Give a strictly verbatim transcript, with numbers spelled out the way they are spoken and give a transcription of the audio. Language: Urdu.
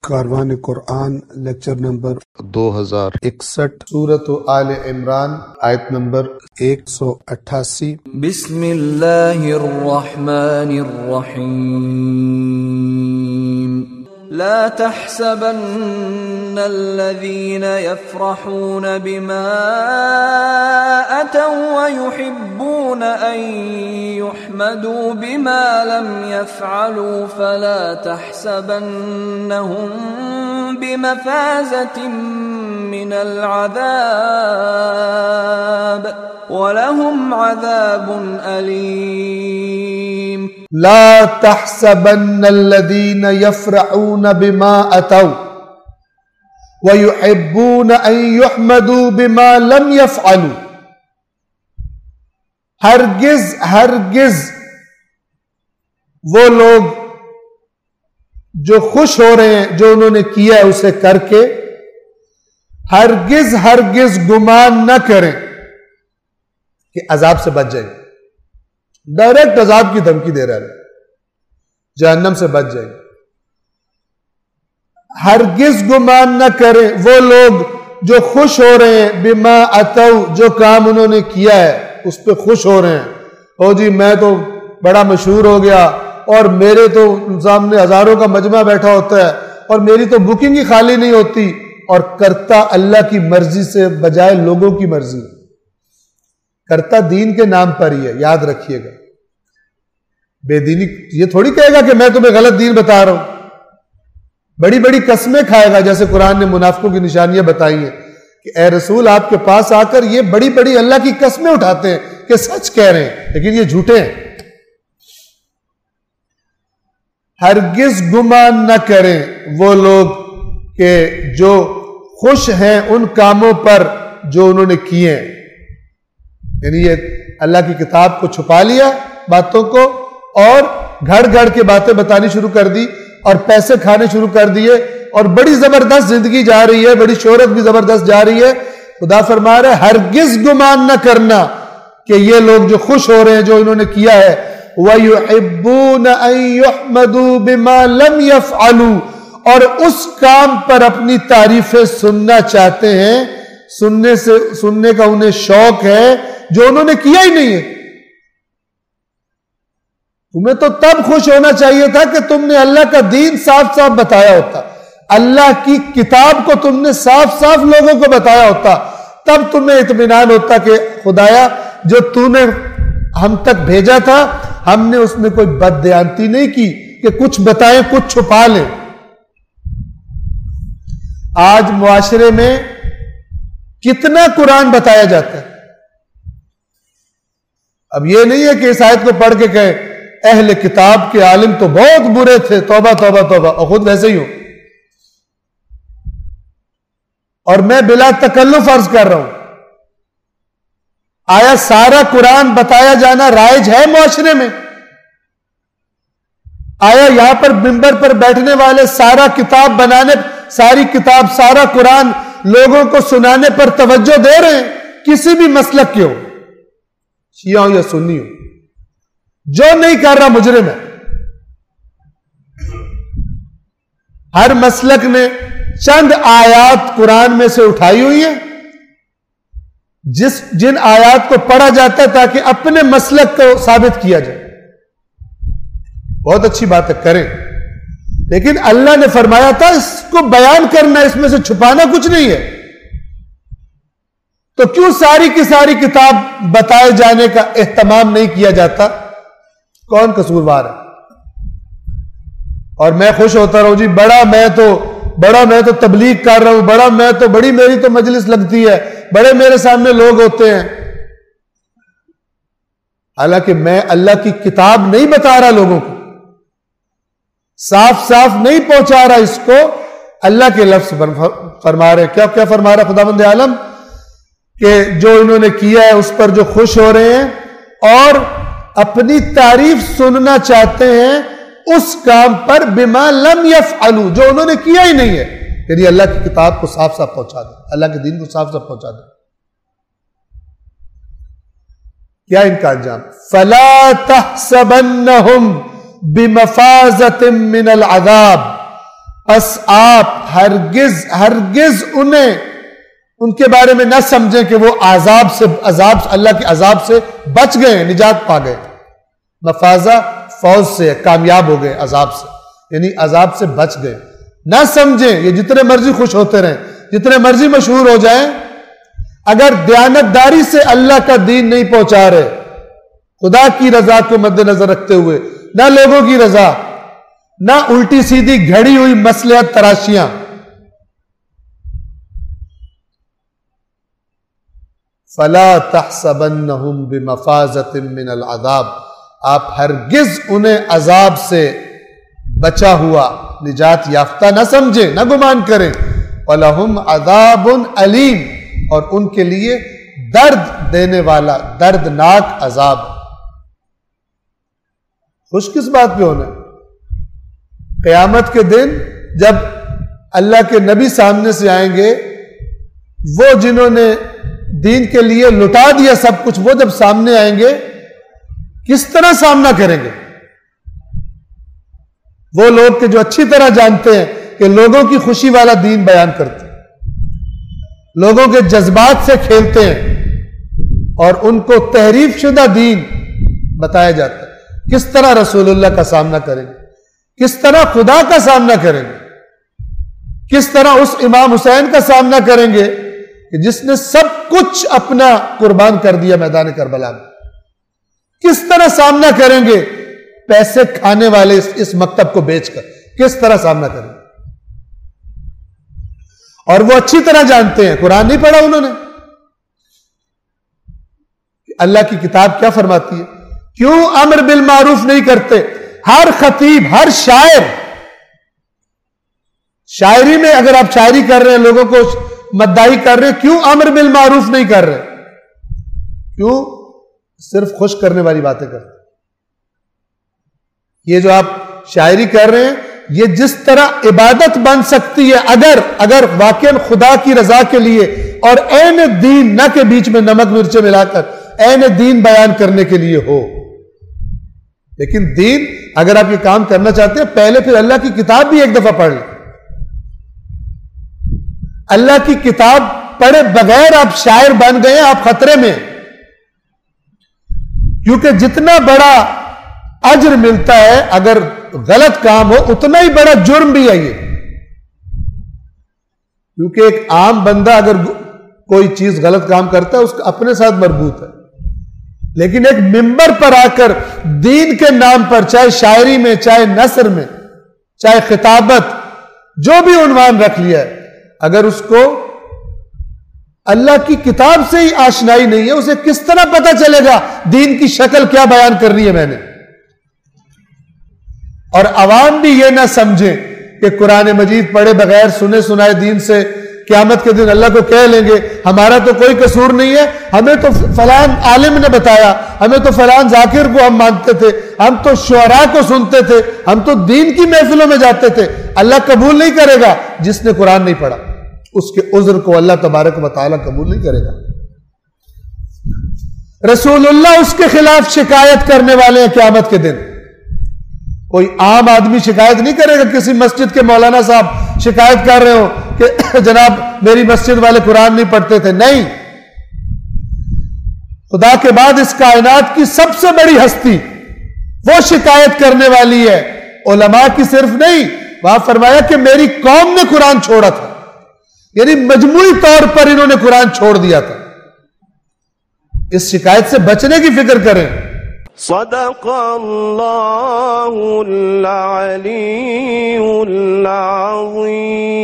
کاروان قرآن لیکچر نمبر دو ہزار اکسٹھ، سورۃ آل عمران آیت نمبر ایک سو اٹھاسی۔ بسم اللہ الرحمن الرحیم لا تحسبن الذین یفرحون بما أتوا ويحبون أن يحمدوا بما لم يفعلوا فلا تحسبنهم بمفازة من العذاب ولهم عذاب أليم لا تحسبن الذين يفرحون بما أتوا وَيُحِبُّونَ أَن يُحْمَدُوا بِمَا لَمْ يَفْعَلُوا، ہرگز ہرگز وہ لوگ جو خوش ہو رہے ہیں جو انہوں نے کیا ہے اسے کر کے، ہرگز ہرگز گمان نہ کریں کہ عذاب سے بچ جائیں، ڈائریکٹ عذاب کی دھمکی دے رہا ہے، جہنم سے بچ جائیں۔ ہرگز گمان نہ کریں وہ لوگ جو خوش ہو رہے ہیں بما اتو، جو کام انہوں نے کیا ہے اس پہ خوش ہو رہے ہیں۔ او جی میں تو بڑا مشہور ہو گیا اور میرے تو سامنے ہزاروں کا مجمع بیٹھا ہوتا ہے اور میری تو بکنگ ہی خالی نہیں ہوتی، اور کرتا اللہ کی مرضی سے بجائے لوگوں کی مرضی، کرتا دین کے نام پر ہی ہے، یاد رکھیے گا۔ بے دینی یہ تھوڑی کہے گا کہ میں تمہیں غلط دین بتا رہا ہوں، بڑی بڑی قسمیں کھائے گا، جیسے قرآن نے منافقوں کی نشانیاں بتائی ہیں کہ اے رسول آپ کے پاس آ کر یہ بڑی بڑی اللہ کی قسمیں اٹھاتے ہیں کہ سچ کہہ رہے ہیں لیکن یہ جھوٹے ہیں۔ ہرگز گمان نہ کریں وہ لوگ کہ جو خوش ہیں ان کاموں پر جو انہوں نے کیے ہیں، یعنی یہ اللہ کی کتاب کو چھپا لیا باتوں کو اور گھڑ گھڑ کے باتیں بتانی شروع کر دی اور پیسے کھانے شروع کر دیے اور بڑی زبردست زندگی جا رہی ہے، بڑی شہرت بھی زبردست جا رہی ہے۔ خدا فرما رہا ہے ہرگز گمان نہ کرنا کہ یہ لوگ جو خوش ہو رہے ہیں جو انہوں نے کیا ہے، وَيُحِبُّونَ أَن يُحْمَدُوا بِمَا لَمْ يَفْعَلُوا، اور اس کام پر اپنی تعریفیں سننا چاہتے ہیں، سننے سے سننے کا انہیں شوق ہے جو انہوں نے کیا ہی نہیں ہے۔ تمہیں تو تب خوش ہونا چاہیے تھا کہ تم نے اللہ کا دین صاف صاف بتایا ہوتا، اللہ کی کتاب کو تم نے صاف صاف لوگوں کو بتایا ہوتا، تب تمہیں اطمینان ہوتا کہ خدایا جو تو نے ہم تک بھیجا تھا ہم نے اس میں کوئی بددیانتی نہیں کی کہ کچھ بتائیں کچھ چھپا لیں۔ آج معاشرے میں کتنا قرآن بتایا جاتا ہے، اب یہ نہیں ہے کہ اس آیت کو پڑھ کے کہیں اہل کتاب کے عالم تو بہت برے تھے، توبہ توبہ توبہ، اور خود ویسے ہی ہوں، اور میں بلا تکلف عرض کر رہا ہوں، آیا سارا قرآن بتایا جانا رائج ہے معاشرے میں؟ آیا یہاں پر منبر پر بیٹھنے والے سارا کتاب بنانے، ساری کتاب سارا قرآن لوگوں کو سنانے پر توجہ دے رہے ہیں؟ کسی بھی مسلک کے ہو، شیعہ ہو یا سنی ہو، جو نہیں کر رہا مجرم ہے۔ ہر مسلک نے چند آیات قرآن میں سے اٹھائی ہوئی ہیں، جس جن آیات کو پڑھا جاتا ہے تاکہ اپنے مسلک کو ثابت کیا جائے، بہت اچھی بات ہے کریں، لیکن اللہ نے فرمایا تھا اس کو بیان کرنا، اس میں سے چھپانا کچھ نہیں ہے، تو کیوں ساری کی ساری کتاب بتائے جانے کا اہتمام نہیں کیا جاتا؟ کون قصوروار ہے؟ اور میں خوش ہوتا رہوں جی بڑا میں تو بڑا میں تو تبلیغ کر رہا ہوں، بڑا میں تو بڑی میری تو مجلس لگتی ہے، بڑے میرے سامنے لوگ ہوتے ہیں، حالانکہ میں اللہ کی کتاب نہیں بتا رہا لوگوں کو، صاف صاف نہیں پہنچا رہا اس کو، اللہ کے لفظ فرما رہے کیا کیا فرما رہا خداوند عالم کہ جو انہوں نے کیا ہے اس پر جو خوش ہو رہے ہیں اور اپنی تعریف سننا چاہتے ہیں اس کام پر بما لم یفعلوا، جو انہوں نے کیا ہی نہیں ہے، یعنی اللہ کی کتاب کو صاف صاف پہنچا دیں، اللہ کے دین کو صاف صاف پہنچا دیں۔ کیا ان کا انجام؟ فَلَا تَحْسَبَنَّهُمْ بِمَفَازَةٍ مِّنَ الْعَذَابِ، پس آپ ہرگز ہرگز انہیں ان کے بارے میں نہ سمجھیں کہ وہ عذاب سے عذاب اللہ کے عذاب سے بچ گئے، نجات پا گئے. مفازہ فوز سے کامیاب ہو گئے عذاب سے، یعنی عذاب سے بچ گئے. نہ سمجھیں یہ جتنے مرضی خوش ہوتے رہیں، جتنے مرضی مشہور ہو جائیں، اگر دیانتداری سے اللہ کا دین نہیں پہنچا رہے، خدا کی رضا کو مد نظر رکھتے ہوئے، نہ لوگوں کی رضا، نہ الٹی سیدھی گھڑی ہوئی مصلحت تراشیاں، فلا تحسبنہم بمفازۃ من العذاب، آپ ہرگز انہیں عذاب سے بچا ہوا نجات یافتہ نہ سمجھیں، نہ گمان کریں. وَلَهُمْ عَذَابٌ علیم، اور ان کے لیے درد دینے والا دردناک عذاب. خوش کس بات پہ ہونا؟ قیامت کے دن جب اللہ کے نبی سامنے سے آئیں گے، وہ جنہوں نے دین کے لیے لٹا دیا سب کچھ، وہ جب سامنے آئیں گے کس طرح سامنا کریں گے؟ وہ لوگ کہ جو اچھی طرح جانتے ہیں کہ لوگوں کی خوشی والا دین بیان کرتے ہیں، لوگوں کے جذبات سے کھیلتے ہیں، اور ان کو تحریف شدہ دین بتایا جاتا ہے. کس طرح رسول اللہ کا سامنا کریں گے، کس طرح خدا کا سامنا کریں گے، کس طرح اس امام حسین کا سامنا کریں گے کہ جس نے سب کچھ اپنا قربان کر دیا میدان کربلا میں. کس طرح سامنا کریں گے پیسے کھانے والے اس, اس مکتب کو بیچ کر، کس طرح سامنا کریں گے؟ اور وہ اچھی طرح جانتے ہیں، قرآن نہیں پڑھا انہوں نے، اللہ کی کتاب کیا فرماتی ہے. کیوں امر بالمعروف نہیں کرتے؟ ہر خطیب، ہر شاعر، شاعری میں اگر آپ شاعری کر رہے ہیں، لوگوں کو مدعی کر رہے ہیں، کیوں امر بالمعروف نہیں کر رہے؟ کیوں صرف خوش کرنے والی باتیں کرتے؟ یہ جو آپ شاعری کر رہے ہیں، یہ جس طرح عبادت بن سکتی ہے اگر اگر واقعا خدا کی رضا کے لیے اور عین دین، نہ کہ بیچ میں نمک مرچیں ملا کر عین دین بیان کرنے کے لیے ہو. لیکن دین اگر آپ یہ کام کرنا چاہتے ہیں، پہلے پھر اللہ کی کتاب بھی ایک دفعہ پڑھ لیں. اللہ کی کتاب پڑھے بغیر آپ شاعر بن گئے، آپ خطرے میں. کیونکہ جتنا بڑا اجر ملتا ہے اگر غلط کام ہو، اتنا ہی بڑا جرم بھی ہے یہ. کیونکہ ایک عام بندہ اگر کوئی چیز غلط کام کرتا ہے، اس کا اپنے ساتھ مربوط ہے. لیکن ایک منبر پر آ کر دین کے نام پر، چاہے شاعری میں، چاہے نثر میں، چاہے خطابت، جو بھی عنوان رکھ لیا ہے، اگر اس کو اللہ کی کتاب سے ہی آشنائی نہیں ہے، اسے کس طرح پتہ چلے گا دین کی شکل کیا بیان کرنی ہے میں نے؟ اور عوام بھی یہ نہ سمجھیں کہ قرآن مجید پڑھے بغیر سنے سنائے دین سے قیامت کے دن اللہ کو کہہ لیں گے ہمارا تو کوئی قصور نہیں ہے، ہمیں تو فلان عالم نے بتایا، ہمیں تو فلان ذاکر کو ہم مانتے تھے، ہم تو شعراء کو سنتے تھے، ہم تو دین کی محفلوں میں جاتے تھے. اللہ قبول نہیں کرے گا جس نے قرآن نہیں پڑھا، اس کے عذر کو اللہ تبارک و تعالیٰ قبول نہیں کرے گا. رسول اللہ اس کے خلاف شکایت کرنے والے ہیں قیامت کے دن. کوئی عام آدمی شکایت نہیں کرے گا. کسی مسجد کے مولانا صاحب شکایت کر رہے ہو کہ جناب میری مسجد والے قرآن نہیں پڑھتے تھے. نہیں، خدا کے بعد اس کائنات کی سب سے بڑی ہستی وہ شکایت کرنے والی ہے، علماء کی صرف نہیں. وہاں فرمایا کہ میری قوم نے قرآن چھوڑا تھا، یعنی مجموعی طور پر انہوں نے قرآن چھوڑ دیا تھا. اس شکایت سے بچنے کی فکر کریں. صدق اللہ العلی العظیم.